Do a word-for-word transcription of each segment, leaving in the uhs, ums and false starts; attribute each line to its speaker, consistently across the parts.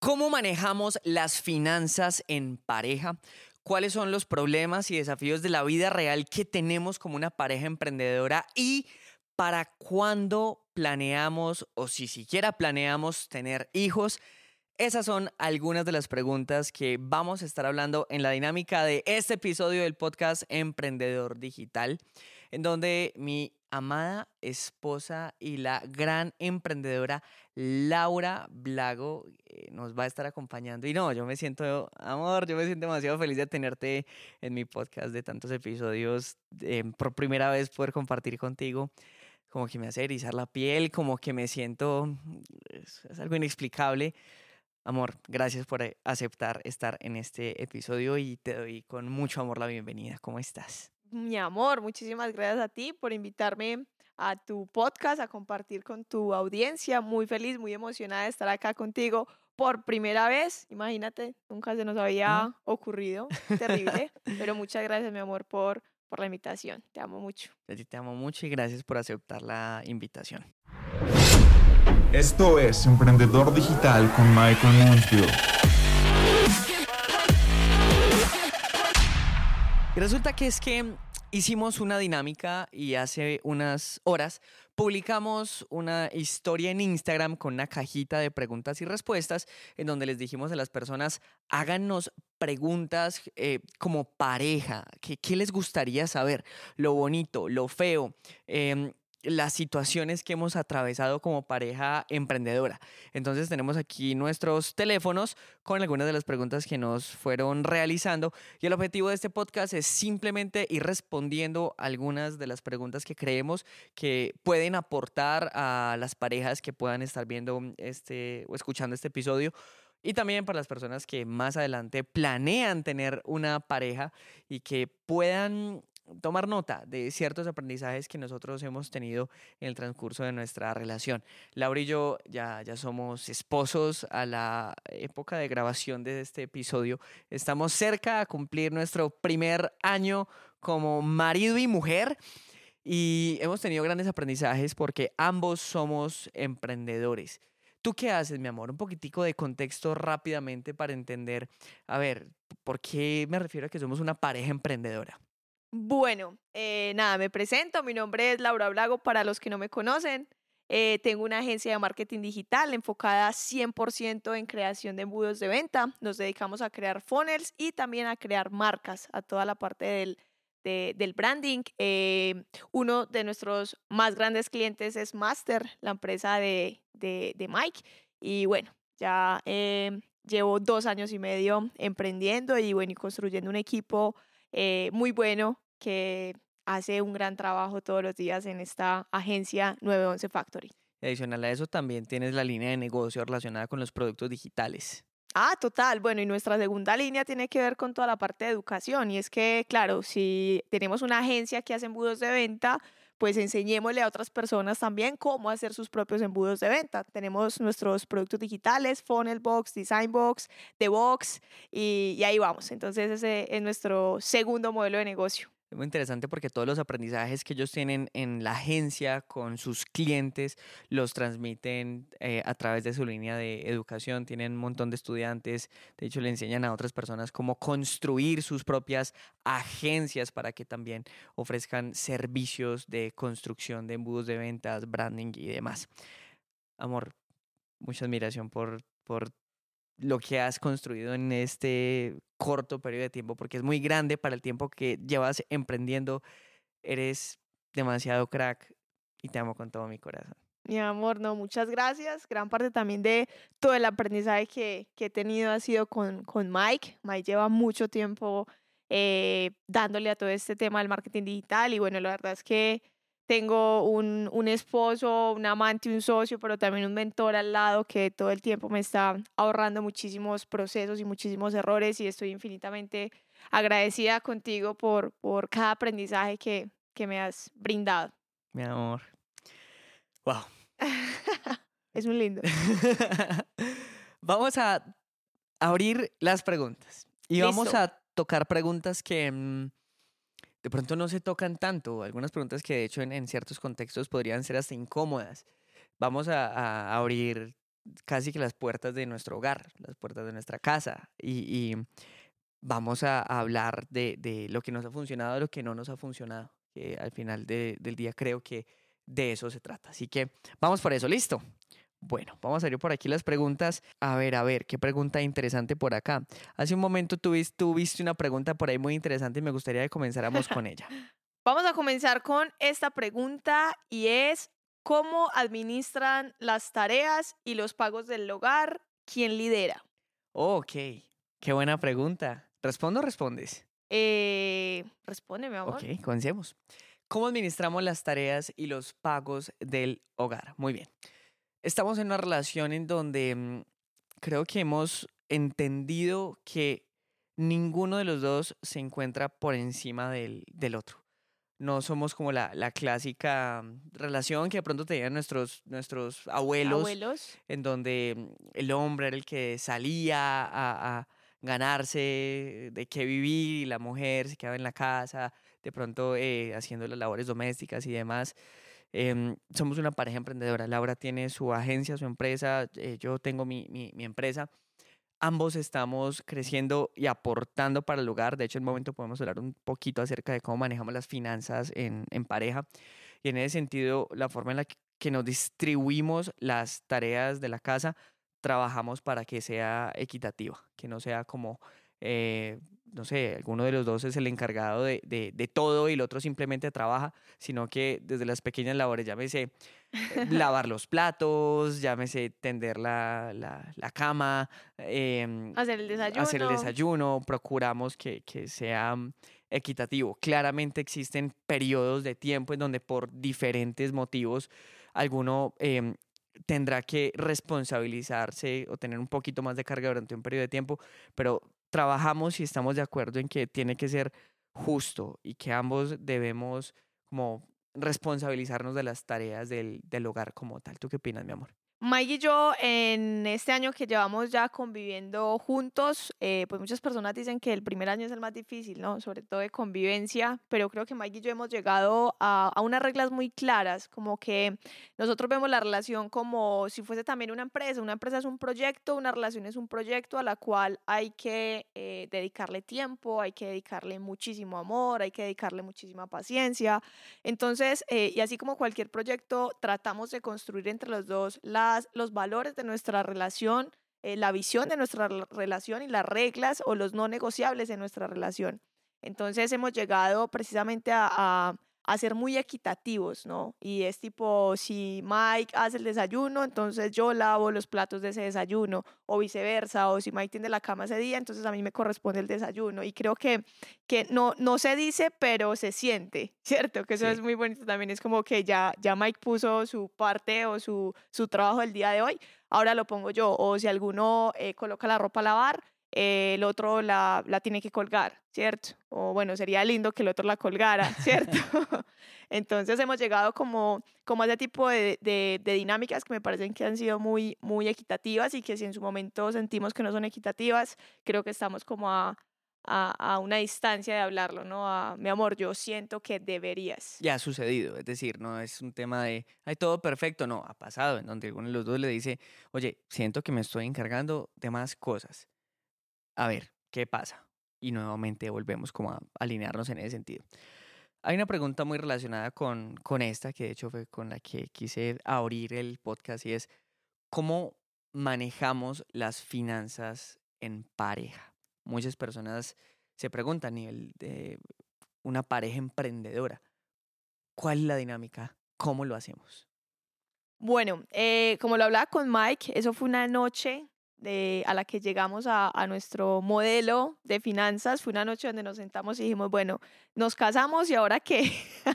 Speaker 1: ¿Cómo manejamos las finanzas en pareja? ¿Cuáles son los problemas y desafíos de la vida real que tenemos como una pareja emprendedora? ¿Y para cuándo planeamos o si siquiera planeamos tener hijos? Esas son algunas de las preguntas que vamos a estar hablando en la dinámica de este episodio del podcast Emprendedor Digital, en donde mi amada esposa y la gran emprendedora Laura Blago eh, nos va a estar acompañando. Y no, yo me siento, amor, yo me siento demasiado feliz de tenerte en mi podcast de tantos episodios, eh, por primera vez poder compartir contigo. Como que me hace erizar la piel, como que me siento, es, es algo inexplicable. Amor, gracias por eh, aceptar estar en este episodio y te doy con mucho amor la bienvenida. ¿Cómo estás?
Speaker 2: Mi amor, muchísimas gracias a ti por invitarme a tu podcast, a compartir con tu audiencia. Muy feliz, muy emocionada de estar acá contigo por primera vez. Imagínate, nunca se nos
Speaker 1: ¿Ah?
Speaker 2: había ocurrido. Terrible. Pero muchas gracias, mi amor, por, por la invitación. Te amo mucho.
Speaker 1: A ti te amo mucho y gracias por aceptar la invitación.
Speaker 3: Esto es Emprendedor Digital con Michael Mansfield.
Speaker 1: Y resulta que es que hicimos una dinámica y hace unas horas publicamos una historia en Instagram con una cajita de preguntas y respuestas en donde les dijimos a las personas, háganos preguntas eh, como pareja, que, ¿qué les gustaría saber? Lo bonito, lo feo, em, las situaciones que hemos atravesado como pareja emprendedora. Entonces tenemos aquí nuestros teléfonos con algunas de las preguntas que nos fueron realizando y el objetivo de este podcast es simplemente ir respondiendo algunas de las preguntas que creemos que pueden aportar a las parejas que puedan estar viendo este o escuchando este episodio. Y también para las personas que más adelante planean tener una pareja y que puedan tomar nota de ciertos aprendizajes que nosotros hemos tenido en el transcurso de nuestra relación. Laura y yo ya, ya somos esposos a la época de grabación de este episodio. Estamos cerca a cumplir nuestro primer año como marido y mujer y hemos tenido grandes aprendizajes porque ambos somos emprendedores. ¿Tú qué haces, mi amor? Un poquitico de contexto rápidamente para entender, a ver, ¿por qué me refiero a que somos una pareja emprendedora?
Speaker 2: Bueno, eh, nada, me presento. Mi nombre es Laura Blago, para los que no me conocen. Eh, tengo una agencia de marketing digital enfocada cien por ciento en creación de embudos de venta. Nos dedicamos a crear funnels y también a crear marcas, a toda la parte del, de- del branding. Eh, uno de nuestros más grandes clientes es Master, la empresa de, de, de Mike. Y bueno, ya eh, llevo dos años y medio emprendiendo y bueno, y construyendo un equipo eh, muy bueno que hace un gran trabajo todos los días en esta agencia nueve once Factory.
Speaker 1: Adicional a eso, también tienes la línea de negocio relacionada con los productos digitales.
Speaker 2: Ah, total. Bueno, y nuestra segunda línea tiene que ver con toda la parte de educación. Y es que, claro, si tenemos una agencia que hace embudos de venta, pues enseñémosle a otras personas también cómo hacer sus propios embudos de venta. Tenemos nuestros productos digitales, Funnel Box, Design Box, The Box, y, y ahí vamos. Entonces ese es nuestro segundo modelo de negocio.
Speaker 1: Es muy interesante porque todos los aprendizajes que ellos tienen en la agencia con sus clientes los transmiten eh, a través de su línea de educación. Tienen un montón de estudiantes. De hecho, le enseñan a otras personas cómo construir sus propias agencias para que también ofrezcan servicios de construcción de embudos de ventas, branding y demás. Amor, mucha admiración por, por lo que has construido en este corto periodo de tiempo, porque es muy grande para el tiempo que llevas emprendiendo. Eres demasiado crack y te amo con todo mi corazón.
Speaker 2: Mi amor, no, muchas gracias. Gran parte también de todo el aprendizaje que, que he tenido ha sido con, con Mike. Mike lleva mucho tiempo eh, dándole a todo este tema del marketing digital y bueno, la verdad es que tengo un, un esposo, un amante, un socio, pero también un mentor al lado que todo el tiempo me está ahorrando muchísimos procesos y muchísimos errores y estoy infinitamente agradecida contigo por, por cada aprendizaje que, que me has brindado.
Speaker 1: Mi amor. Wow.
Speaker 2: Es un lindo.
Speaker 1: Vamos a abrir las preguntas y vamos
Speaker 2: Listo.
Speaker 1: a tocar preguntas que mm, de pronto no se tocan tanto. Algunas preguntas que de hecho en, en ciertos contextos podrían ser hasta incómodas. Vamos a, a abrir casi que las puertas de nuestro hogar, las puertas de nuestra casa. Y, y vamos a, a hablar de, de lo que nos ha funcionado, de lo que no nos ha funcionado. Que al final de- del día creo que de eso se trata. Así que vamos por eso, ¿listo? Bueno, vamos a ir por aquí las preguntas. A ver, a ver, qué pregunta interesante por acá. Hace un momento tú, vis- tú viste una pregunta por ahí muy interesante y me gustaría que comenzáramos con ella.
Speaker 2: Vamos a comenzar con esta pregunta y es, ¿cómo administran las tareas y los pagos del hogar? ¿Quién lidera?
Speaker 1: Ok, qué buena pregunta. ¿Respondo o respondes?
Speaker 2: Eh, responde, mi
Speaker 1: Ok,
Speaker 2: amor.
Speaker 1: comencemos. ¿Cómo administramos las tareas y los pagos del hogar? Muy bien. Estamos en una relación en donde mm, creo que hemos entendido que ninguno de los dos se encuentra por encima del, del otro. No somos como la, la clásica mm, relación que de pronto tenían nuestros, nuestros abuelos,
Speaker 2: Abuelos.
Speaker 1: en donde mm, el hombre era el que salía a, a ganarse de qué vivir y la mujer se quedaba en la casa, de pronto eh, haciendo las labores domésticas y demás. Em, somos una pareja emprendedora. Laura tiene su agencia, su empresa, eh, yo tengo mi, mi, mi empresa. Ambos estamos creciendo y aportando para el hogar. De hecho, en un momento podemos hablar un poquito acerca de cómo manejamos las finanzas en, en pareja. Y en ese sentido, la forma en la que que nos distribuimos las tareas de la casa, trabajamos para que sea equitativa, que no sea como, eh, no sé, alguno de los dos es el encargado de, de, de todo y el otro simplemente trabaja, sino que desde las pequeñas labores, llámese eh, lavar los platos, llámese tender la, la, la cama, em,
Speaker 2: Hacer el
Speaker 1: hacer el
Speaker 2: desayuno.
Speaker 1: desayuno, procuramos que, que sea mm, equitativo. Claramente existen periodos de tiempo en donde por diferentes motivos alguno em, tendrá que responsabilizarse o tener un poquito más de carga durante un periodo de tiempo, pero trabajamos y estamos de acuerdo en que tiene que ser justo y que ambos debemos como responsabilizarnos de las tareas del, del hogar como tal. ¿Tú qué opinas, mi amor?
Speaker 2: Mike y yo, en este año que llevamos ya conviviendo juntos, eh, pues muchas personas dicen que el primer año es el más difícil, ¿no? Sobre todo de convivencia, pero creo que Mike y yo hemos llegado a, a unas reglas muy claras, como que nosotros vemos la relación como si fuese también una empresa. Una empresa es un proyecto, una relación es un proyecto a la cual hay que eh, dedicarle tiempo, hay que dedicarle muchísimo amor, hay que dedicarle muchísima paciencia. Entonces, eh, y así como cualquier proyecto, tratamos de construir entre los dos las, los valores de nuestra relación, eh, la visión de nuestra rela- relación y las reglas o los no negociables de nuestra relación. Entonces, hemos llegado precisamente a, a, a ser muy equitativos, ¿no? Y es tipo, si Mike hace el desayuno, entonces yo lavo los platos de ese desayuno, o viceversa, o si Mike tiende la cama ese día, entonces a mí me corresponde el desayuno. Y creo que que no, no se dice, pero se siente, ¿cierto? Que eso es
Speaker 1: Sí.
Speaker 2: muy bonito también. Es como que ya, ya Mike puso su parte o su, su trabajo del día de hoy, ahora lo pongo yo. O si alguno eh, coloca la ropa a lavar, eh, el otro la, la tiene que colgar, ¿cierto? O bueno, sería lindo que el otro la colgara, ¿cierto? Entonces hemos llegado como, como a ese tipo de, de, de dinámicas que me parecen que han sido muy, muy equitativas y que si en su momento sentimos que no son equitativas, creo que estamos como a, a, a una distancia de hablarlo, ¿no? A, mi amor, yo siento que deberías.
Speaker 1: Ya ha sucedido, es decir, no es un tema de, hay todo perfecto, no, ha pasado, en donde alguno de los dos le dice, oye, siento que me estoy encargando de más cosas. A ver, ¿qué pasa? Y nuevamente volvemos como a alinearnos en ese sentido. Hay una pregunta muy relacionada con, con esta, que de hecho fue con la que quise abrir el podcast, y es, ¿cómo manejamos las finanzas en pareja? Muchas personas se preguntan a nivel de una pareja emprendedora, ¿cuál es la dinámica? ¿Cómo lo hacemos?
Speaker 2: Bueno, eh, como lo hablaba con Mike, eso fue una noche de, a la que llegamos a, a nuestro modelo de finanzas. Fue una noche donde nos sentamos y dijimos, bueno, nos casamos y ahora qué,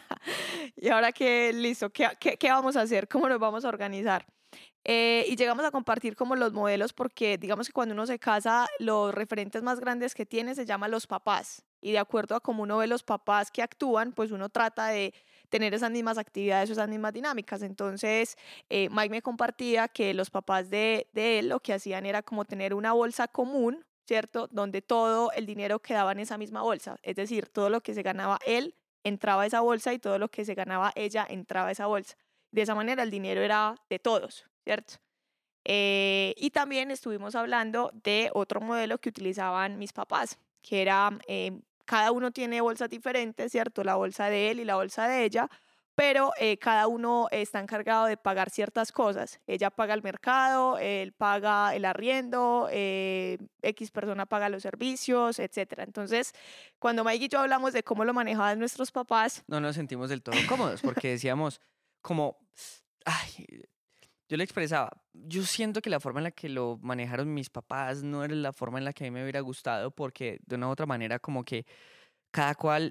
Speaker 2: y ahora qué, listo, ¿qué, qué, qué vamos a hacer? ¿Cómo nos vamos a organizar? Eh, y llegamos a compartir como los modelos porque digamos que cuando uno se casa, los referentes más grandes que tiene se llaman los papás. Y de acuerdo a cómo uno ve los papás que actúan, pues uno trata de tener esas mismas actividades o esas mismas dinámicas. Entonces, eh, Mike me compartía que los papás de, de él lo que hacían era como tener una bolsa común, ¿cierto? Donde todo el dinero quedaba en esa misma bolsa. Es decir, todo lo que se ganaba él entraba a esa bolsa y todo lo que se ganaba ella entraba a esa bolsa. De esa manera el dinero era de todos, ¿cierto? Eh, y también estuvimos hablando de otro modelo que utilizaban mis papás, que era, eh, cada uno tiene bolsas diferentes, ¿cierto? La bolsa de él y la bolsa de ella, pero eh, cada uno está encargado de pagar ciertas cosas. Ella paga el mercado, él paga el arriendo, eh, X persona paga los servicios, etcétera. Entonces, cuando Mike y yo hablamos de cómo lo manejaban nuestros papás,
Speaker 1: No nos sentimos del todo cómodos porque decíamos como, ay, yo le expresaba, yo siento que la forma en la que lo manejaron mis papás no era la forma en la que a mí me hubiera gustado porque de una u otra manera como que cada cual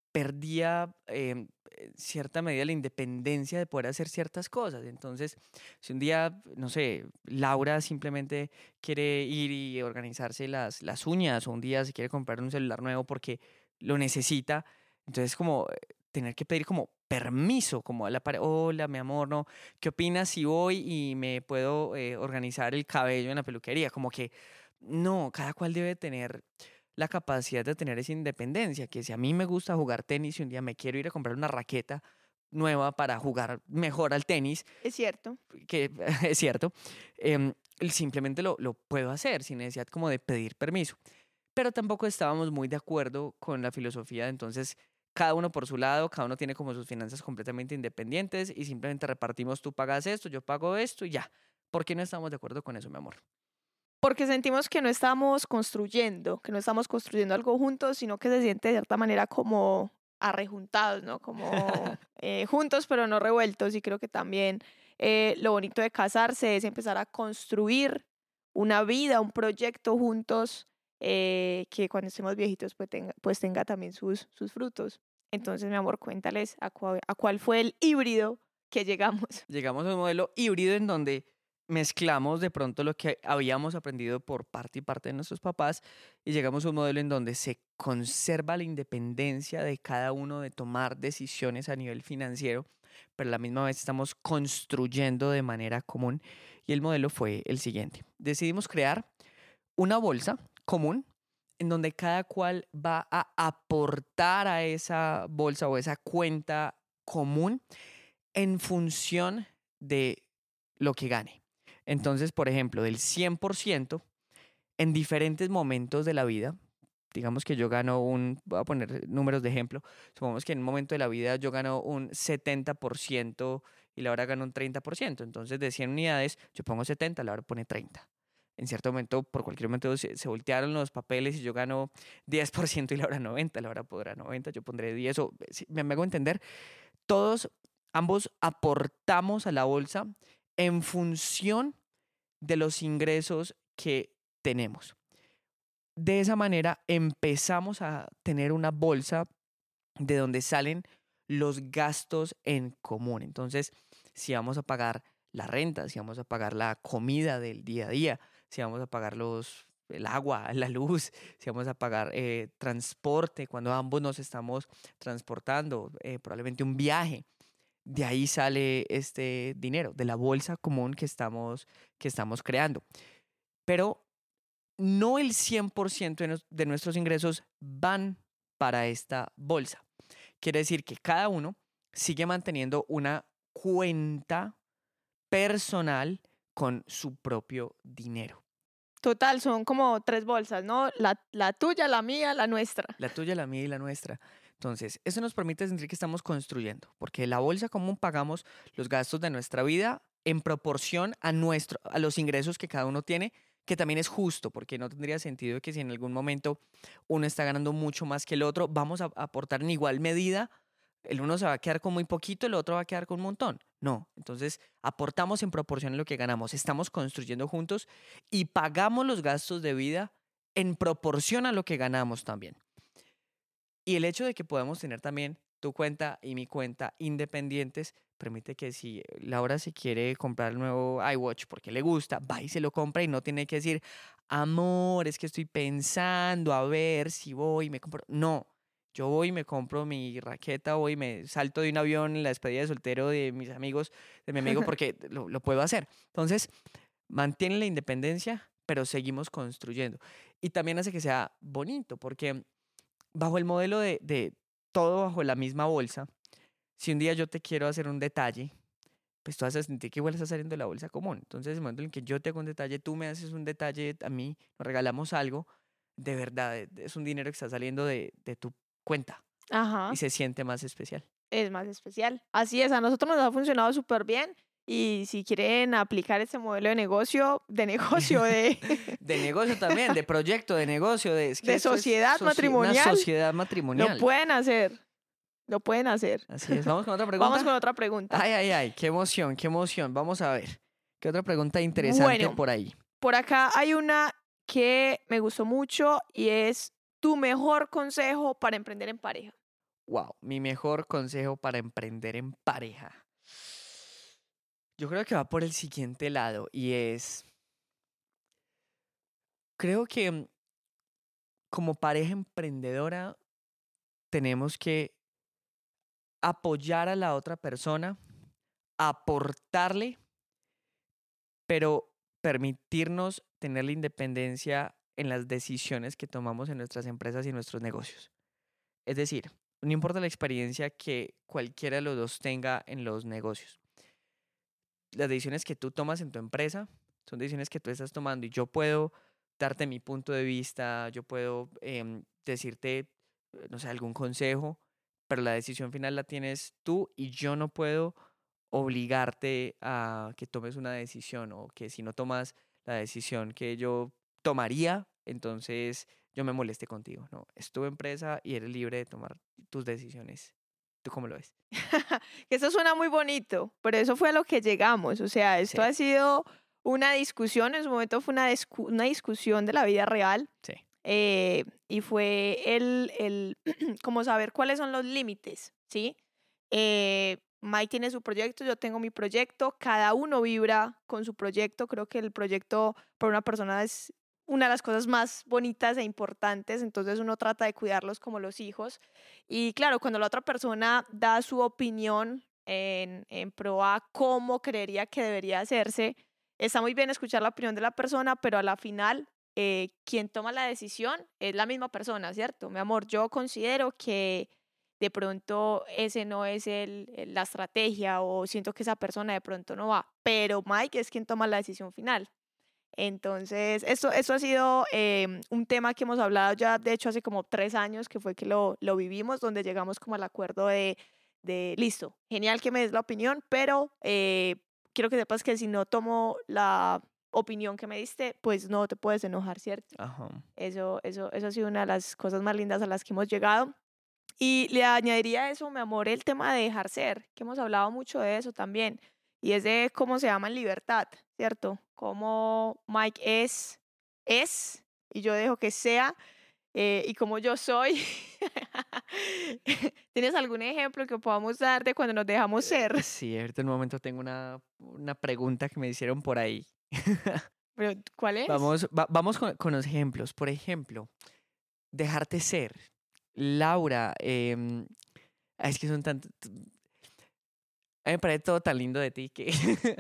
Speaker 1: perdía em, en cierta medida la independencia de poder hacer ciertas cosas. Entonces, si un día, no sé, Laura simplemente quiere ir y organizarse las, las uñas o un día se quiere comprar un celular nuevo porque lo necesita, entonces como eh, tener que pedir como permiso, como a la pareja, hola, mi amor, no, ¿qué opinas si voy y me puedo eh, organizar el cabello en la peluquería? Como que no, cada cual debe tener la capacidad de tener esa independencia, que si a mí me gusta jugar tenis y un día me quiero ir a comprar una raqueta nueva para jugar mejor al tenis,
Speaker 2: es cierto.
Speaker 1: que es cierto, em, simplemente lo, lo puedo hacer sin necesidad como de pedir permiso. Pero tampoco estábamos muy de acuerdo con la filosofía, de entonces cada uno por su lado, cada uno tiene como sus finanzas completamente independientes y simplemente repartimos, tú pagas esto, yo pago esto y ya. ¿Por qué no estamos de acuerdo con eso, mi amor?
Speaker 2: Porque sentimos que no estamos construyendo, que no estamos construyendo algo juntos, sino que se siente de cierta manera como arrejuntados, ¿no? Como eh, juntos pero no revueltos. Y creo que también eh, lo bonito de casarse es empezar a construir una vida, un proyecto juntos, eh, que cuando estemos viejitos pues tenga, pues tenga también sus, sus frutos. Entonces, mi amor, cuéntales a, cua- a cuál fue el híbrido que llegamos.
Speaker 1: Llegamos a un modelo híbrido en donde mezclamos de pronto lo que habíamos aprendido por parte y parte de nuestros papás y llegamos a un modelo en donde se conserva la independencia de cada uno de tomar decisiones a nivel financiero, pero a la misma vez estamos construyendo de manera común y el modelo fue el siguiente. Decidimos crear una bolsa común en donde cada cual va a aportar a esa bolsa o esa cuenta común en función de lo que gane. Entonces, por ejemplo, del cien por ciento en diferentes momentos de la vida, digamos que yo gano un, voy a poner números de ejemplo, supongamos que en un momento de la vida yo gano un setenta por ciento y Laura gana un treinta por ciento. Entonces, de cien unidades, yo pongo setenta, Laura pone treinta. En cierto momento, por cualquier momento, se, se voltearon los papeles y yo gano diez por ciento y Laura noventa, Laura podrá noventa, yo pondré diez, o, si me, me hago entender, todos, ambos aportamos a la bolsa en función de los ingresos que tenemos. De esa manera empezamos a tener una bolsa de donde salen los gastos en común. Entonces, si vamos a pagar la renta, si vamos a pagar la comida del día a día, si vamos a pagar los, el agua, la luz, si vamos a pagar eh, transporte, cuando ambos nos estamos transportando, eh, probablemente un viaje, de ahí sale este dinero, de la bolsa común que estamos, que estamos creando. Pero no el cien por ciento de, nos- de nuestros ingresos van para esta bolsa. Quiere decir que cada uno sigue manteniendo una cuenta personal con su propio dinero.
Speaker 2: Total, son como tres bolsas, ¿no? La, la tuya, la mía, la nuestra.
Speaker 1: La tuya, la mía y la nuestra. Entonces, eso nos permite sentir que estamos construyendo, porque la bolsa común pagamos los gastos de nuestra vida en proporción a, nuestro, a los ingresos que cada uno tiene, que también es justo, porque no tendría sentido que si en algún momento uno está ganando mucho más que el otro, vamos a aportar en igual medida, el uno se va a quedar con muy poquito, el otro va a quedar con un montón. No, entonces aportamos en proporción a lo que ganamos, estamos construyendo juntos y pagamos los gastos de vida en proporción a lo que ganamos también. Y el hecho de que podamos tener también tu cuenta y mi cuenta independientes permite que si Laura se quiere comprar el nuevo iWatch porque le gusta, va y se lo compra y no tiene que decir, amor, es que estoy pensando a ver si voy y me compro. No, yo voy y me compro mi raqueta, voy y me salto de un avión en la despedida de soltero de mis amigos, de mi amigo, porque lo, lo puedo hacer. Entonces, mantiene la independencia, pero seguimos construyendo. Y también hace que sea bonito, porque bajo el modelo de, de todo bajo la misma bolsa, si un día yo te quiero hacer un detalle, pues tú vas a sentir que igual estás saliendo de la bolsa común. Entonces, el momento en el que yo te hago un detalle, tú me haces un detalle a mí, nos regalamos algo, de verdad, e- es un dinero que está saliendo de, de tu cuenta y
Speaker 2: Ajá,
Speaker 1: se siente más especial.
Speaker 2: es más especial. Así es, a nosotros nos ha funcionado súper bien y si quieren aplicar este modelo de negocio, de negocio, de,
Speaker 1: De negocio también, de proyecto, de negocio, de, es que
Speaker 2: de
Speaker 1: esto es
Speaker 2: sociedad
Speaker 1: socie- una
Speaker 2: matrimonial,
Speaker 1: sociedad
Speaker 2: lo
Speaker 1: matrimonial.
Speaker 2: pueden hacer, lo pueden hacer.
Speaker 1: Así es, vamos con otra
Speaker 2: Vamos con
Speaker 1: pregunta.
Speaker 2: otra pregunta.
Speaker 1: Ay, ay, ay, qué emoción, qué emoción. Vamos a ver. ¿Qué otra pregunta interesante
Speaker 2: Bueno,
Speaker 1: por ahí?
Speaker 2: por acá hay una que me gustó mucho y es tu mejor consejo para emprender en pareja.
Speaker 1: Wow, mi mejor consejo para emprender en pareja. Yo creo que va por el siguiente lado y es, creo que mm, como pareja emprendedora tenemos que apoyar a la otra persona, aportarle, pero permitirnos tener la independencia en las decisiones que tomamos en nuestras empresas y en nuestros negocios. Es decir, no importa la experiencia que cualquiera de los dos tenga en los negocios. Las decisiones que tú tomas en tu empresa son decisiones que tú estás tomando y yo puedo darte mi punto de vista, yo puedo em, decirte, eh, no sé, algún consejo, pero la decisión final la tienes tú y yo no puedo obligarte a que tomes una decisión o que si no tomas la decisión que yo tomaría, entonces yo me moleste contigo, ¿no? Es tu empresa y eres libre de tomar tus decisiones. ¿Tú cómo lo ves?
Speaker 2: Que eso suena muy bonito, pero eso fue a lo que llegamos. O sea, esto
Speaker 1: Sí,
Speaker 2: ha sido una discusión, en su momento fue una, discu- una discusión de la vida real
Speaker 1: sí.
Speaker 2: eh, y fue el, el como saber cuáles son los límites, ¿sí? Eh, Mike tiene su proyecto, yo tengo mi proyecto, cada uno vibra con su proyecto. Creo que el proyecto para una persona es una de las cosas más bonitas e importantes, entonces uno trata de cuidarlos como los hijos. Y claro, cuando la otra persona da su opinión en, en pro a cómo creería que debería hacerse, está muy bien escuchar la opinión de la persona, pero a la final eh, quien toma la decisión es la misma persona, ¿cierto? Mi amor, yo considero que de pronto ese no es el, el- la estrategia o siento que esa persona de pronto no va, pero Mike es quien toma la decisión final. Entonces, esto, esto ha sido em, un tema que hemos hablado ya, de hecho, hace como tres años que fue que lo, lo vivimos, donde llegamos como al acuerdo de, de listo, genial que me des la opinión, pero eh, quiero que sepas que si no tomo la opinión que me diste, pues no te puedes enojar, ¿cierto?
Speaker 1: Ajá.
Speaker 2: Eso, eso, eso ha sido una de las cosas más lindas a las que hemos llegado. Y le añadiría a eso, mi amor, el tema de dejar ser, que hemos hablado mucho de eso también, y es de cómo se llama en libertad, ¿cierto? Cómo Mike es, es, y yo dejo que sea, eh, y como yo soy. ¿Tienes algún ejemplo que podamos dar de cuando nos dejamos ser?
Speaker 1: Sí, ahorita en un momento tengo una, una pregunta que me hicieron por ahí.
Speaker 2: Pero, ¿cuál es?
Speaker 1: Vamos, va- vamos con, con los ejemplos. Por ejemplo, dejarte ser. Laura, em, ah, es que son tan... A mí me parece todo tan lindo de ti que...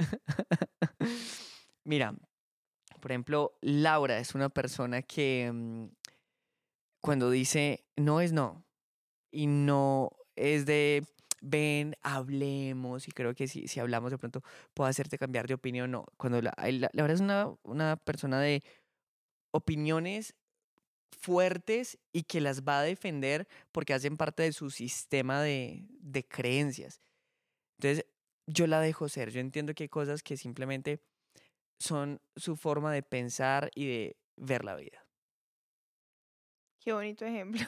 Speaker 1: Mira, por ejemplo, Laura es una persona que em, cuando dice no es no y no es de ven, hablemos y creo que si, si hablamos de pronto puedo hacerte cambiar de opinión, no. Cuando la, ay, la, Laura es una, una persona de opiniones fuertes y que las va a defender porque hacen parte de su sistema de, de creencias. Entonces, yo la dejo ser. Yo entiendo que hay cosas que simplemente son su forma de pensar y de ver la vida.
Speaker 2: Qué bonito ejemplo.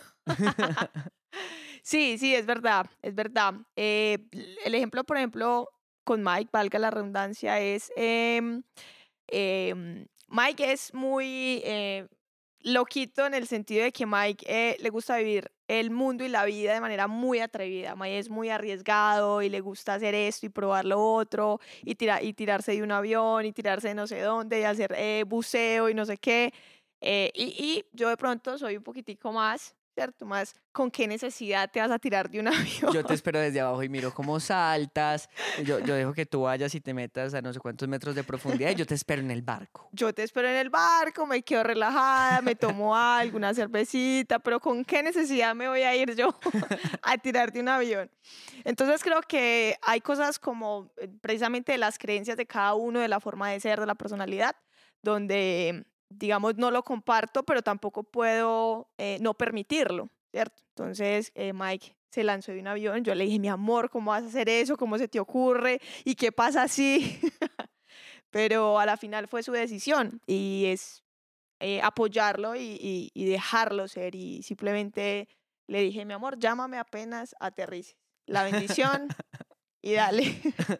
Speaker 2: Sí, sí, es verdad, es verdad. Eh, l- el ejemplo, por ejemplo, con Mike, valga la redundancia, es em, em, Mike es muy eh, loquito en el sentido de que Mike eh, le gusta vivir el mundo y la vida de manera muy atrevida. Mike es muy arriesgado y le gusta hacer esto y probar lo otro y, tira- y tirarse de un avión y tirarse de no sé dónde y hacer eh, buceo y no sé qué. Eh, y, y yo de pronto soy un poquitico más. ¿cierto? Más, ¿con qué necesidad te vas a tirar de un avión?
Speaker 1: Yo te espero desde abajo y miro cómo saltas. Yo, yo dejo que tú vayas y te metas a no sé cuántos metros de profundidad y yo te espero en el barco.
Speaker 2: Yo te espero en el barco, me quedo relajada, me tomo algo, una cervecita, pero ¿con qué necesidad me voy a ir yo a tirar de un avión? Entonces creo que hay cosas como eh, precisamente de las creencias de cada uno, de la forma de ser, de la personalidad, donde, digamos, no lo comparto, pero tampoco puedo eh, no permitirlo, ¿cierto? Entonces eh, Mike se lanzó de un avión, yo le dije, mi amor, ¿cómo vas a hacer eso? ¿Cómo se te ocurre? ¿Y qué pasa si? Pero a la final fue su decisión y es eh, apoyarlo y, y- y dejarlo ser y simplemente le dije, mi amor, llámame apenas aterrices. La bendición y dale.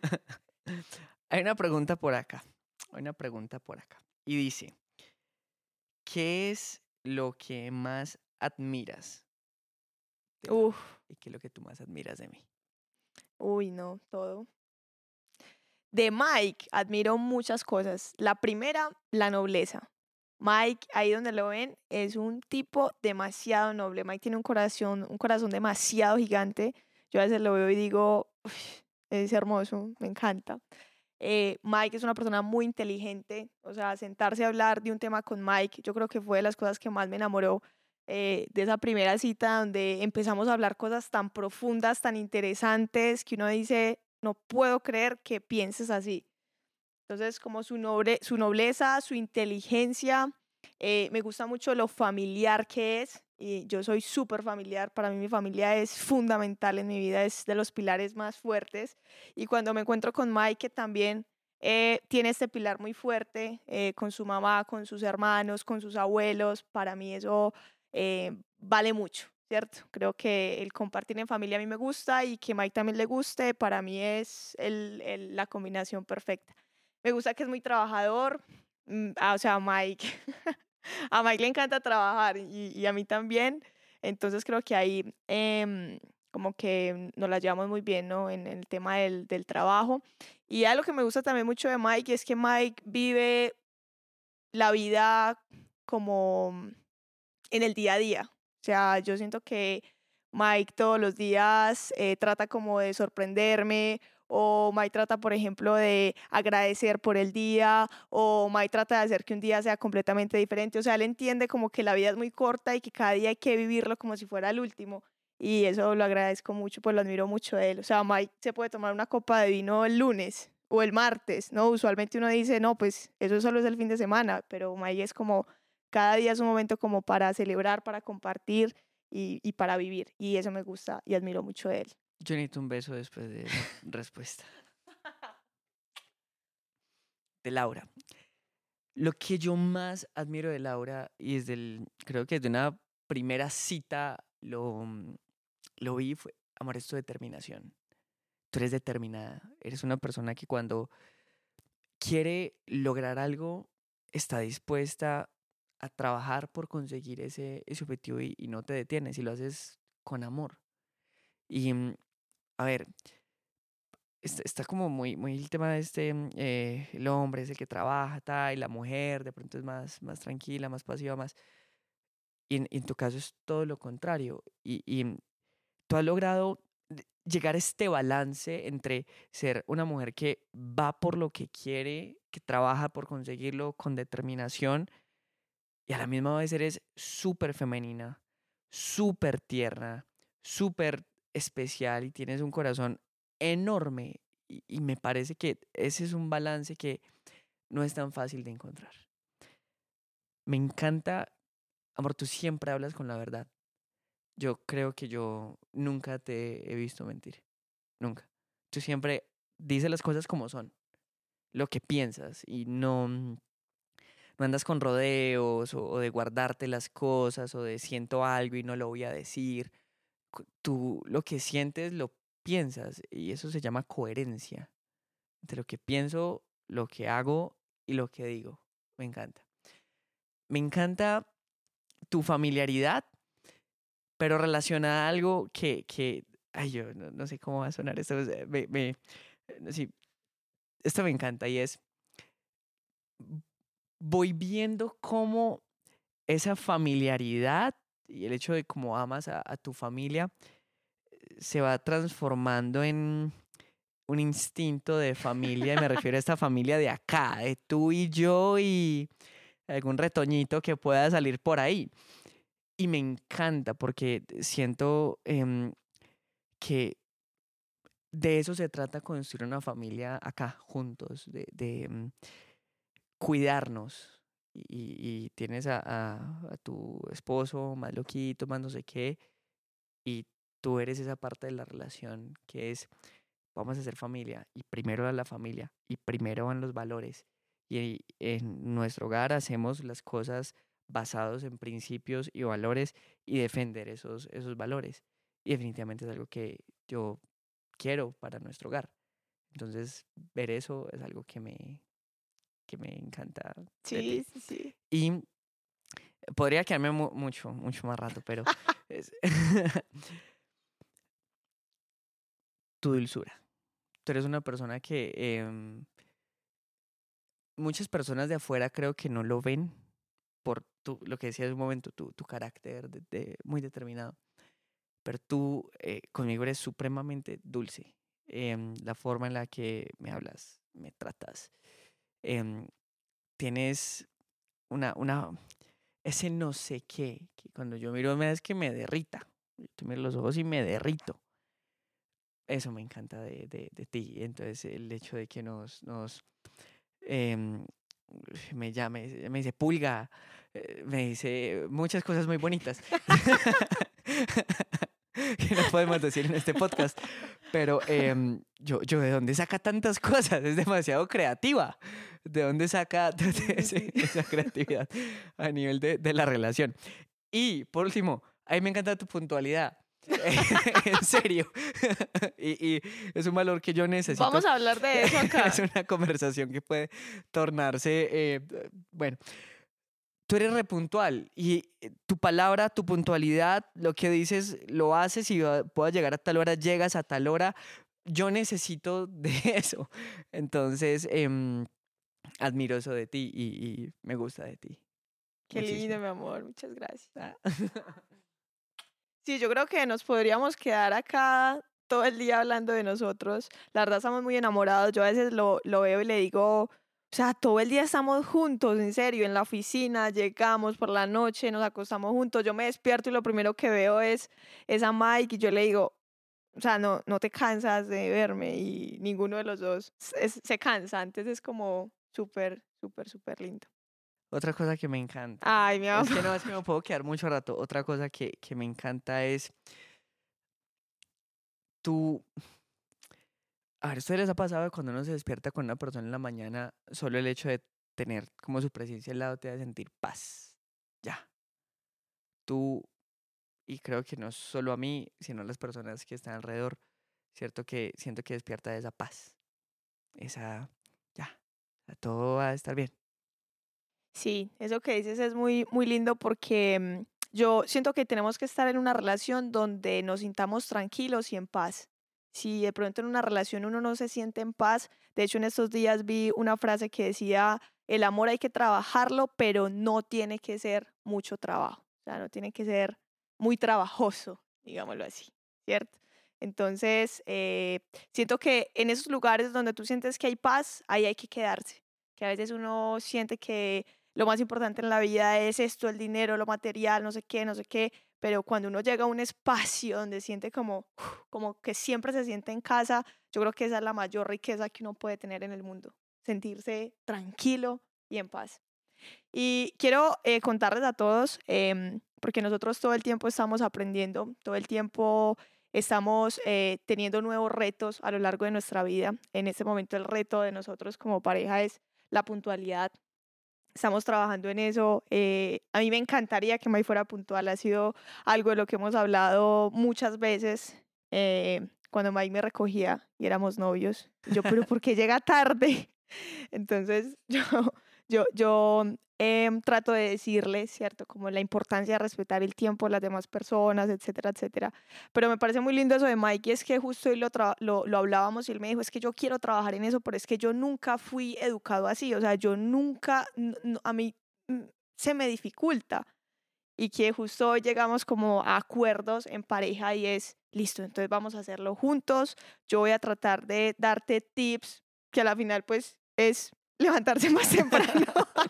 Speaker 1: Hay una pregunta por acá. Hay una pregunta por acá. Y dice, ¿qué es lo que más admiras de Laura?
Speaker 2: Uf,
Speaker 1: ¿Y qué es lo que tú más admiras de mí?
Speaker 2: uy, no, todo. De Mike admiro muchas cosas. La primera, la nobleza. Mike, ahí donde lo ven, es un tipo demasiado noble. Mike tiene un corazón, un corazón demasiado gigante. Yo a veces lo veo y digo, "Uf, es hermoso, me encanta". Eh, Mike es una persona muy inteligente, o sea, sentarse a hablar de un tema con Mike, yo creo que fue de las cosas que más me enamoró eh, de esa primera cita donde empezamos a hablar cosas tan profundas, tan interesantes, que uno dice, no puedo creer que pienses así. Entonces, como su, noble, su nobleza, su inteligencia, eh, me gusta mucho lo familiar que es. Y yo soy súper familiar, para mí mi familia es fundamental en mi vida, es de los pilares más fuertes. Y cuando me encuentro con Mike, que también eh, tiene este pilar muy fuerte, eh, con su mamá, con sus hermanos, con sus abuelos, para mí eso eh, vale mucho, ¿cierto? Creo que el compartir en familia a mí me gusta y que Mike también le guste, para mí es el- el- la combinación perfecta. Me gusta que es muy trabajador. mm, ah, o sea, a Mike, a Mike le encanta trabajar y, y a mí también. Entonces creo que ahí em, como que nos la llevamos muy bien, ¿no? En, el tema del, del trabajo. Y algo que me gusta también mucho de Mike es que Mike vive la vida como en el día a día. O sea, yo siento que Mike todos los días eh, trata como de sorprenderme, o Mike trata, por ejemplo, de agradecer por el día, o Mike trata de hacer que un día sea completamente diferente. O sea, él entiende como que la vida es muy corta y que cada día hay que vivirlo como si fuera el último. Y eso lo agradezco mucho, pues lo admiro mucho de él. O sea, Mike se puede tomar una copa de vino el lunes o el martes, ¿no? Usualmente uno dice, no, pues eso solo es el fin de semana, pero Mike es como cada día es un momento como para celebrar, para compartir y, y para vivir. Y eso me gusta y admiro mucho de él.
Speaker 1: Yo necesito un beso después de esa respuesta. De Laura. Lo que yo más admiro de Laura, y desde el, creo que desde una primera cita lo, mm, lo vi, fue, amor, es tu determinación. Tú eres determinada. Eres una persona que cuando quiere lograr algo, está dispuesta a trabajar por conseguir ese, ese objetivo y, y no te detienes y lo haces con amor. Y, mm, a ver, está, está como muy, muy el tema de este, mm, eh, el hombre es el que trabaja, ta, y la mujer de pronto es más, más tranquila, más pasiva, más... Y en, y en tu caso es todo lo contrario. Y, y mm, tú has logrado de- llegar a este balance entre ser una mujer que va por lo que quiere, que trabaja por conseguirlo con determinación, y a la misma vez eres súper femenina, súper tierna, súper especial y tienes un corazón enorme. Y, y me parece que ese es un balance que no es tan fácil de encontrar. Me encanta, amor, tú siempre hablas con la verdad. Yo creo que yo nunca te he visto mentir. Nunca. Tú siempre dices las cosas como son, lo que piensas y no, mm, no andas con rodeos o, o de guardarte las cosas o de siento algo y no lo voy a decir. cu- Tú lo que sientes lo piensas y eso se llama coherencia entre lo que pienso, lo que hago y lo que digo. Me encanta. Me encanta tu familiaridad, pero relacionada a algo que, que ay, yo no, no sé cómo va a sonar esto. o sea, Me, me, eh, sí, esto me encanta y es, voy viendo cómo esa familiaridad y el hecho de cómo amas a, a tu familia eh, se va transformando en un instinto de familia, y me refiero a esta familia de acá, de tú y yo y algún retoñito que pueda salir por ahí. Y me encanta porque siento em, que de eso se trata construir una familia acá, juntos, de, de, mm, cuidarnos. Y, y- y tienes a, a- a tu esposo más loquito, más no sé qué, y tú eres esa parte de la relación que es, vamos a ser familia, y primero va la familia, y primero van los valores. Y en nuestro hogar hacemos las cosas basados en principios y valores y defender esos, esos valores. Y definitivamente es algo que yo quiero para nuestro hogar. Entonces, ver eso es algo que me, que me encanta de ti.
Speaker 2: Sí, sí, sí.
Speaker 1: Y podría quedarme mu- mucho, mucho más rato, pero es tu dulzura. Tú eres una persona que em, muchas personas de afuera creo que no lo ven por tu, lo que decía hace un momento, tu, tu carácter de- de- muy determinado. Pero tú eh, conmigo eres supremamente dulce. Em, la forma en la que me hablas, me tratas. em, Tienes una, una, ese no sé qué, que cuando yo miro me es que me derrita. Yo te miro los ojos y me derrito. Eso me encanta de, de, de ti. Entonces el hecho de que nos, nos em, me llame, me dice pulga, eh, me dice muchas cosas muy bonitas que no podemos decir en este podcast. Pero em, yo, yo, ¿de dónde saca tantas cosas? Es demasiado creativa. ¿De dónde saca
Speaker 2: Sí, sí,
Speaker 1: ese-
Speaker 2: sí.
Speaker 1: esa creatividad a nivel de, de la relación? Y por último, a mí me encanta tu puntualidad. En serio. Y, y es un valor que yo necesito.
Speaker 2: Vamos a hablar de eso
Speaker 1: Es
Speaker 2: acá.
Speaker 1: una conversación que puede tornarse, eh, bueno, tú eres repuntual y eh, tu palabra, tu puntualidad, lo que dices, lo haces y va- puedas llegar a tal hora, llegas a tal hora. Yo necesito de eso. Entonces, em, admiro eso de ti y, y me gusta de ti.
Speaker 2: Qué lindo,
Speaker 1: Muchísimo.
Speaker 2: mi amor. Muchas gracias.
Speaker 1: Ah.
Speaker 2: Sí, yo creo que nos podríamos quedar acá todo el día hablando de nosotros. La verdad, estamos muy enamorados. Yo a veces lo, lo veo y le digo, o sea, todo el día estamos juntos, en serio, en la oficina, llegamos por la noche, nos acostamos juntos. Yo me despierto y lo primero que veo es, es a Mike y yo le digo, o sea, no, no te cansas de verme y ninguno de los dos es- se cansa. Antes es como súper, súper, súper lindo.
Speaker 1: Otra cosa que me encanta.
Speaker 2: Ay, mi
Speaker 1: Es
Speaker 2: amor.
Speaker 1: que no, es que me puedo quedar mucho rato. Otra cosa que, que me encanta es tú. A ver, ¿ustedes les ha pasado que cuando uno se despierta con una persona en la mañana, solo el hecho de tener como su presencia al lado te hace sentir paz? Ya. Tú, y creo que no solo a mí, sino a las personas que están alrededor, cierto que siento que despierta esa paz. Esa, ya, ya, todo va a estar bien.
Speaker 2: Sí, eso que dices es muy, muy lindo porque mm, yo siento que tenemos que estar en una relación donde nos sintamos tranquilos y en paz. Si de pronto en una relación uno no se siente en paz, de hecho en estos días vi una frase que decía, el amor hay que trabajarlo, pero no tiene que ser mucho trabajo, o sea, no tiene que ser muy trabajoso, digámoslo así, ¿cierto? Entonces, eh, siento que en esos lugares donde tú sientes que hay paz, ahí hay que quedarse, que a veces uno siente que lo más importante en la vida es esto, el dinero, lo material, no sé qué, no sé qué, pero cuando uno llega a un espacio donde siente como, como que siempre se siente en casa, yo creo que esa es la mayor riqueza que uno puede tener en el mundo, sentirse tranquilo y en paz. Y quiero eh, contarles a todos, em, porque nosotros todo el tiempo estamos aprendiendo, todo el tiempo estamos eh, teniendo nuevos retos a lo largo de nuestra vida. En este momento el reto de nosotros como pareja es la puntualidad. Estamos trabajando en eso. Eh, a mí me encantaría que May fuera puntual. Ha sido algo de lo que hemos hablado muchas veces. eh, cuando May me recogía y éramos novios. Y yo, pero ¿por qué llega tarde? Entonces yo, yo, yo em, trato de decirle, ¿cierto? Como la importancia de respetar el tiempo de las demás personas, etcétera, etcétera. Pero me parece muy lindo eso de Mike y es que justo hoy lo, tra- lo, lo hablábamos y él me dijo, es que yo quiero trabajar en eso, pero es que yo nunca fui educado así, o sea, yo nunca, n- n- a mí mm, se me dificulta. y que justo hoy llegamos como a acuerdos en pareja y es, listo, entonces vamos a hacerlo juntos, yo voy a tratar de darte tips que a la final pues es levantarse más temprano.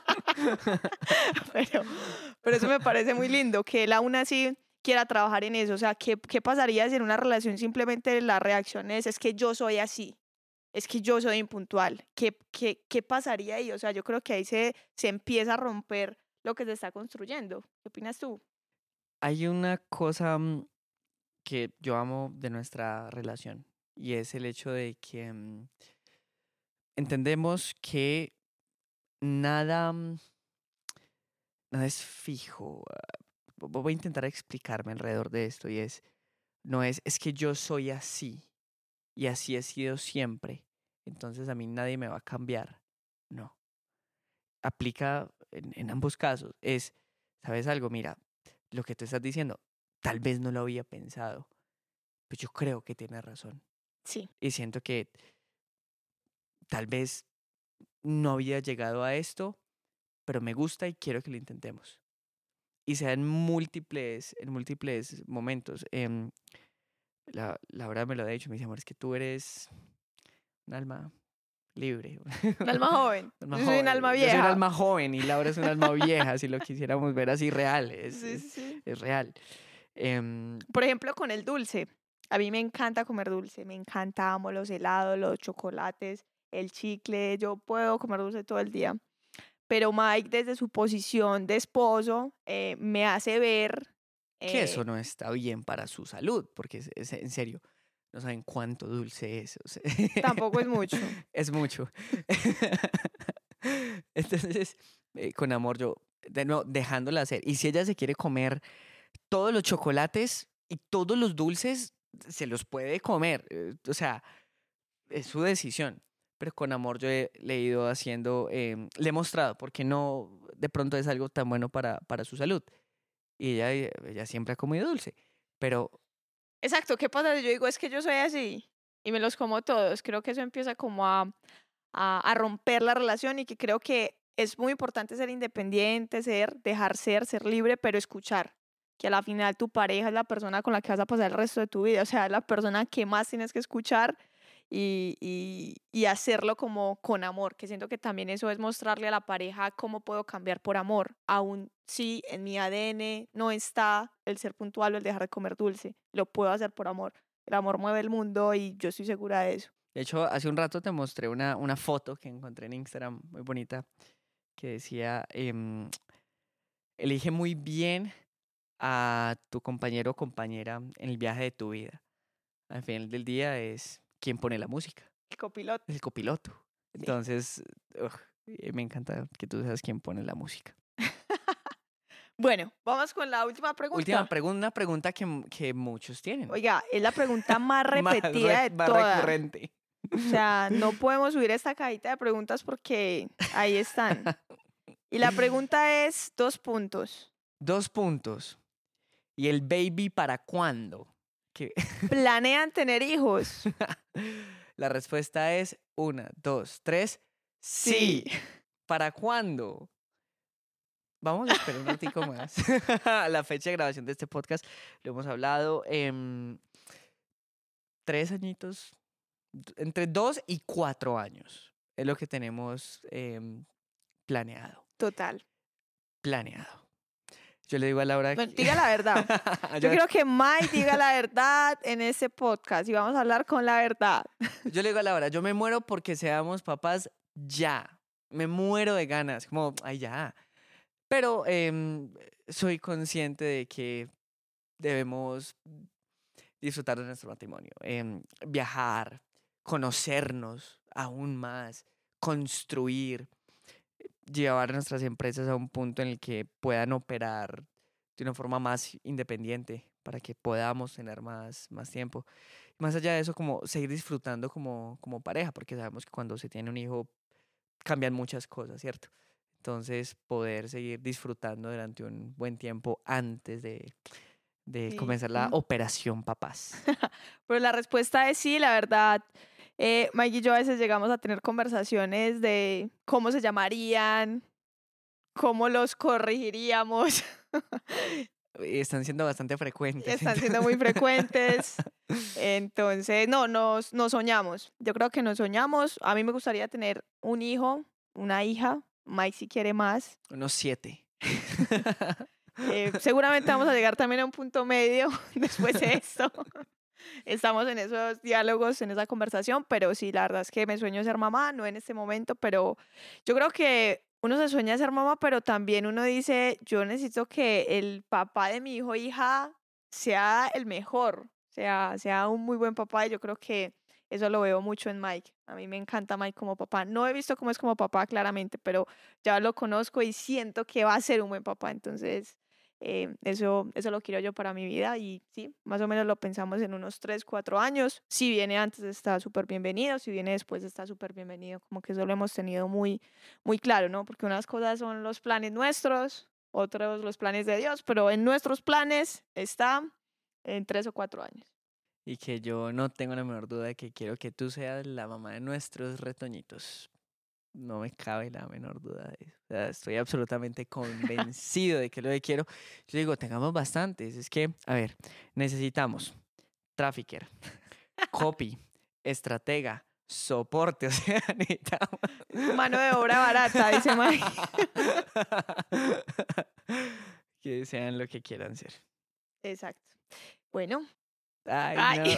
Speaker 2: pero, pero eso me parece muy lindo, que él aún así quiera trabajar en eso. O sea, ¿qué, qué pasaría si en una relación simplemente la reacción es, es que yo soy así, es que yo soy impuntual? ¿Qué, qué, qué pasaría ahí? O sea, yo creo que ahí se, se empieza a romper lo que se está construyendo. ¿Qué opinas tú?
Speaker 1: Hay una cosa mm, que yo amo de nuestra relación y es el hecho de que mm, entendemos que nada, mm, nada es fijo. Ah, vo- Voy a intentar explicarme alrededor de esto y es, no es, es que yo soy así y así he sido siempre, entonces a mí nadie me va a cambiar. No, aplica en, en ambos casos. Es, ¿sabes algo? Mira, lo que tú estás diciendo, tal vez no lo había pensado, pero yo creo que tienes razón.
Speaker 2: Sí,
Speaker 1: Y siento que tal vez no había llegado a esto, pero me gusta y quiero que lo intentemos. Y sea en múltiples, en múltiples momentos. Em, la, Laura me lo ha dicho, me dice, amor, es que tú eres un alma libre.
Speaker 2: un alma joven.
Speaker 1: Un alma
Speaker 2: Yo soy un alma
Speaker 1: joven. Yo soy un
Speaker 2: vieja.
Speaker 1: alma joven y Laura es un alma vieja, si lo quisiéramos ver así real, es,
Speaker 2: Sí,
Speaker 1: es,
Speaker 2: sí.
Speaker 1: es real. Em,
Speaker 2: Por ejemplo, con el dulce. A mí me encanta comer dulce, me encanta, amo los helados, los chocolates, el chicle, yo puedo comer dulce todo el día. Pero Mike, desde su posición de esposo, eh, me hace ver,
Speaker 1: que
Speaker 2: eh,
Speaker 1: eso no está bien para su salud, porque es, es- en serio, no saben cuánto dulce es. O sea,
Speaker 2: tampoco es mucho.
Speaker 1: es mucho. Entonces, eh, con amor, yo, de nuevo, dejándola hacer. Y si ella se quiere comer todos los chocolates y todos los dulces, se los puede comer. eh, O sea, es su decisión. Pero con amor yo he, le he ido haciendo, em, le he mostrado, porque no de pronto es algo tan bueno para, para su salud. Y ella, eh, ella siempre ha comido dulce. Pero
Speaker 2: Exacto, ¿qué pasa? si Yo digo, es que yo soy así y me los como todos. Creo que eso empieza como a, a, a romper la relación y que creo que es muy importante ser independiente, ser, dejar ser, ser libre, pero escuchar. Que a la final tu pareja es la persona con la que vas a pasar el resto de tu vida. O sea, es la persona que más tienes que escuchar y, y, y hacerlo como con amor, que siento que también eso es mostrarle a la pareja cómo puedo cambiar por amor, aún si en mi A D N no está el ser puntual o el dejar de comer dulce, lo puedo hacer por amor. El amor mueve el mundo y yo estoy segura de eso.
Speaker 1: de hecho, hace un rato te mostré una, una foto que encontré en Instagram muy bonita que decía, em, elige muy bien a tu compañero o compañera en el viaje de tu vida. Al final del día es quien pone la música,
Speaker 2: El copiloto.
Speaker 1: el copiloto.
Speaker 2: Sí.
Speaker 1: Entonces, ugh, eh, me encanta que tú seas quien pone la música.
Speaker 2: Bueno, vamos con la última
Speaker 1: Última
Speaker 2: pregunta.
Speaker 1: pregunta, una pregunta que, m- que muchos tienen.
Speaker 2: Oiga, es la pregunta más
Speaker 1: Más,
Speaker 2: repetida
Speaker 1: re-
Speaker 2: de
Speaker 1: más
Speaker 2: todas.
Speaker 1: recurrente.
Speaker 2: O sea, no podemos subir esta cajita de preguntas porque ahí están. Y la pregunta es dos puntos.
Speaker 1: Dos puntos. ¿Y el baby para cuándo? Que
Speaker 2: ¿Planean tener hijos?
Speaker 1: la respuesta es una, dos, tres. Sí. ¿Para cuándo? Vamos a esperar un ratico más. La fecha de grabación de este podcast lo hemos hablado. em, tres añitos, d- entre dos y cuatro años. Es lo que tenemos em, planeado.
Speaker 2: Total.
Speaker 1: Planeado. Yo le digo a Laura
Speaker 2: Bueno,
Speaker 1: que...
Speaker 2: diga la verdad. Yo
Speaker 1: yo,
Speaker 2: quiero que Mike diga la verdad en este podcast y vamos a hablar con la verdad.
Speaker 1: yo le digo a Laura, yo me muero porque seamos papás ya. Me muero de ganas. Como, ay, ya. Pero em, soy consciente de que debemos disfrutar de nuestro matrimonio, em, viajar, conocernos aún más, construir, llevar nuestras empresas a un punto en el que puedan operar de una forma más independiente para que podamos tener más, más tiempo. Más allá de eso, como seguir disfrutando como, como pareja, porque sabemos que cuando se tiene un hijo cambian muchas cosas, ¿cierto? Entonces, poder seguir disfrutando durante un buen tiempo antes de, de
Speaker 2: Sí.
Speaker 1: comenzar la
Speaker 2: Mm.
Speaker 1: operación papás.
Speaker 2: Pero la respuesta es sí, la verdad. Eh, Mike y yo a veces llegamos a tener conversaciones de cómo se llamarían, cómo los corregiríamos.
Speaker 1: Están siendo bastante frecuentes.
Speaker 2: Están siendo muy frecuentes. Entonces, no, nos, nos soñamos. Yo creo que nos soñamos. A mí me gustaría tener un hijo, una hija. Mike si quiere más.
Speaker 1: Unos siete.
Speaker 2: Eh, seguramente vamos a llegar también a un punto medio después de esto. Estamos en esos diálogos, en esa conversación, pero sí, la verdad es que me sueño ser mamá, no en este momento, pero yo creo que uno se sueña ser mamá, pero también uno dice, yo necesito que el papá de mi hijo o hija sea el mejor, sea, sea un muy buen papá, y yo creo que eso lo veo mucho en Mike. A mí me encanta Mike como papá. No he visto cómo es como papá claramente, pero ya lo conozco y siento que va a ser un buen papá, entonces... Eh, eso, eso lo quiero yo para mi vida y sí, más o menos lo pensamos en unos tres, cuatro años. Si viene antes está súper bienvenido, si viene después está súper bienvenido. Como que eso lo hemos tenido muy, muy claro, ¿no? Porque unas cosas son los planes nuestros, otros los planes de Dios, pero en nuestros planes está en tres o cuatro años.
Speaker 1: Y que yo no tengo la menor duda de que quiero que tú seas la mamá de nuestros retoñitos. No me cabe la menor duda de eso. O sea, estoy absolutamente convencido de que lo que quiero. Yo digo, tengamos bastantes. Es que, a ver, necesitamos trafficker, copy, estratega, soporte. O sea, necesitamos...
Speaker 2: Mano de obra barata, dice Mike.
Speaker 1: Que sean lo que quieran ser.
Speaker 2: Exacto. Bueno.
Speaker 1: Ay,
Speaker 2: Ay.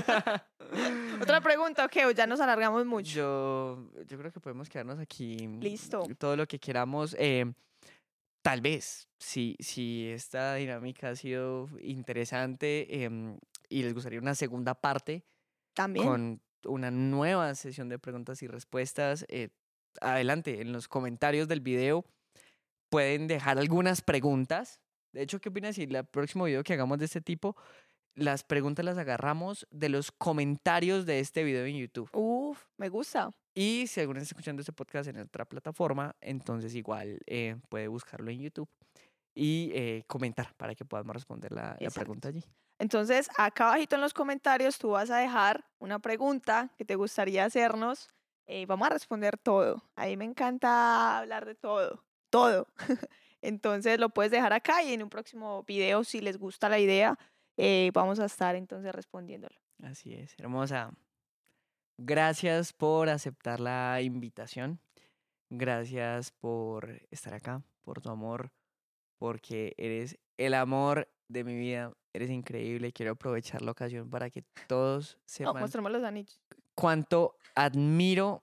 Speaker 1: no.
Speaker 2: Otra pregunta, ok, ya nos alargamos mucho.
Speaker 1: Yo, yo creo que podemos quedarnos aquí.
Speaker 2: Listo.
Speaker 1: Todo lo que queramos. Eh, tal vez, si, si esta dinámica ha sido interesante em, y les gustaría una segunda parte
Speaker 2: También.
Speaker 1: con una nueva sesión de preguntas y respuestas, eh, adelante, en los comentarios del video pueden dejar algunas preguntas. De hecho, ¿qué opinas si el próximo video que hagamos de este tipo, las preguntas las agarramos de los comentarios de este video en YouTube?
Speaker 2: Uf, me gusta.
Speaker 1: Y si alguno está escuchando este podcast en otra plataforma, entonces igual eh, puede buscarlo en YouTube y eh, comentar para que podamos responder la, la pregunta allí.
Speaker 2: Entonces, acá abajito en los comentarios tú vas a dejar una pregunta que te gustaría hacernos. Eh, vamos a responder todo. A mí me encanta hablar de todo, todo. Entonces lo puedes dejar acá y en un próximo video, si les gusta la idea, eh, vamos a estar entonces respondiéndolo.
Speaker 1: Así es, hermosa. Gracias por aceptar la invitación. Gracias por estar acá, por tu amor, porque eres el amor de mi vida. Eres increíble. Quiero aprovechar la ocasión para que todos
Speaker 2: No,
Speaker 1: sepan
Speaker 2: mostremos los anillos.
Speaker 1: cuánto admiro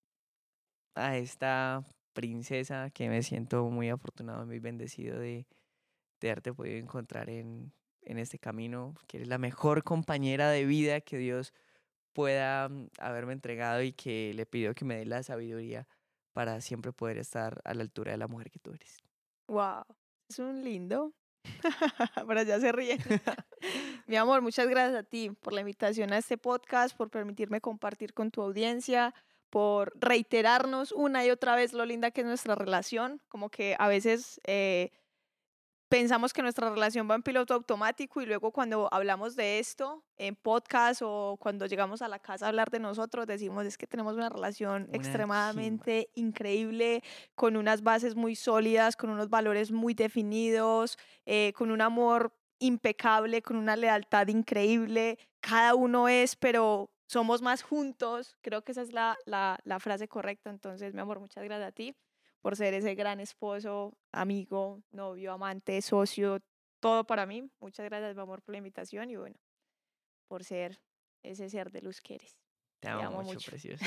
Speaker 1: a esta princesa, que me siento muy afortunado, muy bendecido de, de haberte podido encontrar en, en este camino, que eres la mejor compañera de vida que Dios pueda mm, haberme entregado, y que le pido que me dé la sabiduría para siempre poder estar a la altura de la mujer que tú eres.
Speaker 2: Wow, es un lindo. Pero ya se ríen. Mi amor, muchas gracias a ti por la invitación a este podcast, por permitirme compartir con tu audiencia, por reiterarnos una y otra vez lo linda que es nuestra relación. Como que a veces eh, pensamos que nuestra relación va en piloto automático y luego cuando hablamos de esto en podcast o cuando llegamos a la casa a hablar de nosotros, decimos es que tenemos una relación
Speaker 1: Una
Speaker 2: extremadamente increíble, con unas bases muy sólidas, con unos valores muy definidos, eh, con un amor impecable, con una lealtad increíble. Cada uno es, pero somos más juntos. Creo que esa es la, la, la frase correcta. Entonces, mi amor, muchas gracias a ti por ser ese gran esposo, amigo, novio, amante, socio, todo para mí. Muchas gracias, mi amor, por la invitación y bueno, por ser ese ser de luz que eres.
Speaker 1: Te
Speaker 2: Te
Speaker 1: amo,
Speaker 2: amo
Speaker 1: mucho,
Speaker 2: mucho.
Speaker 1: preciosa.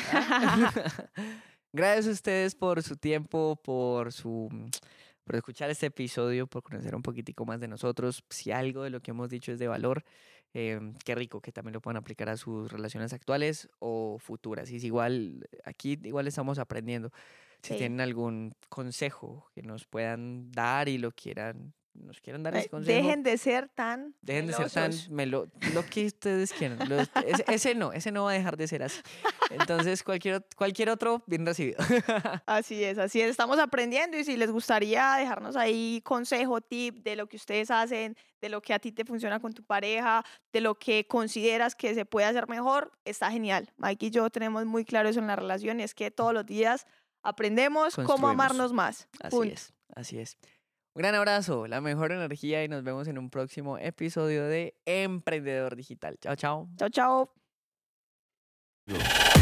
Speaker 1: Gracias a ustedes por su tiempo, por su por escuchar este episodio, por conocer un poquitico más de nosotros. Si algo de lo que hemos dicho es de valor, eh, qué rico que también lo puedan aplicar a sus relaciones actuales o futuras. Y si igual, aquí igual estamos aprendiendo. Si
Speaker 2: Sí.
Speaker 1: tienen algún consejo que nos puedan dar y lo quieran, nos quieran dar ese
Speaker 2: Eh,
Speaker 1: consejo.
Speaker 2: Dejen de ser tan
Speaker 1: Dejen de ser tan
Speaker 2: melosos.
Speaker 1: melo, lo que ustedes quieran. Lo- ese, ese no, ese no va a dejar de ser así. Entonces, cualquier, ot- cualquier otro, bien recibido.
Speaker 2: Así es, así es. Estamos aprendiendo y si les gustaría dejarnos ahí consejo, tip de lo que ustedes hacen, de lo que a ti te funciona con tu pareja, de lo que consideras que se puede hacer mejor, está genial. Mike y yo tenemos muy claro eso en la relación y es que todos los días aprendemos cómo
Speaker 1: Construimos.
Speaker 2: amarnos más.
Speaker 1: Así
Speaker 2: Punto.
Speaker 1: es, así es. Un gran abrazo, la mejor energía y nos vemos en un próximo episodio de Emprendedor Digital. Chao, chao.
Speaker 2: Chao, chao.